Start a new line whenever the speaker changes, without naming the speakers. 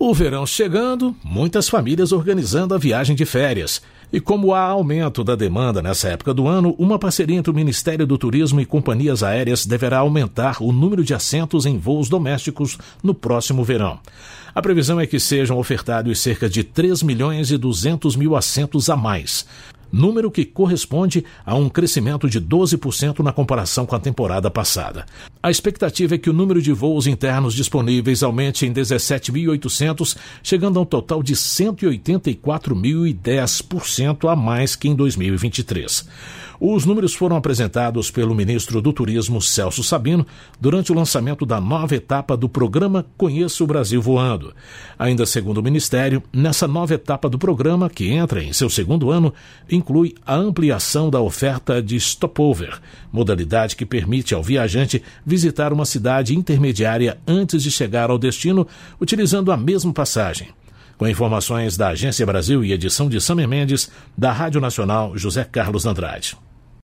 O verão chegando, muitas famílias organizando a viagem de férias. E como há aumento da demanda nessa época do ano, uma parceria entre o Ministério do Turismo e companhias aéreas deverá aumentar o número de assentos em voos domésticos no próximo verão. A previsão é que sejam ofertados cerca de 3.200.000 assentos a mais, número que corresponde a um crescimento de 12% na comparação com a temporada passada. A expectativa é que o número de voos internos disponíveis aumente em 17.800, chegando a um total de 184.010% a mais que em 2023. Os números foram apresentados pelo ministro do Turismo, Celso Sabino, durante o lançamento da nova etapa do programa Conheça o Brasil Voando. Ainda segundo o Ministério, nessa nova etapa do programa, que entra em seu segundo ano, inclui a ampliação da oferta de stopover, modalidade que permite ao viajante visitar uma cidade intermediária antes de chegar ao destino, utilizando a mesma passagem. Com informações da Agência Brasil e edição de Samer Mendes, da Rádio Nacional, José Carlos Andrade.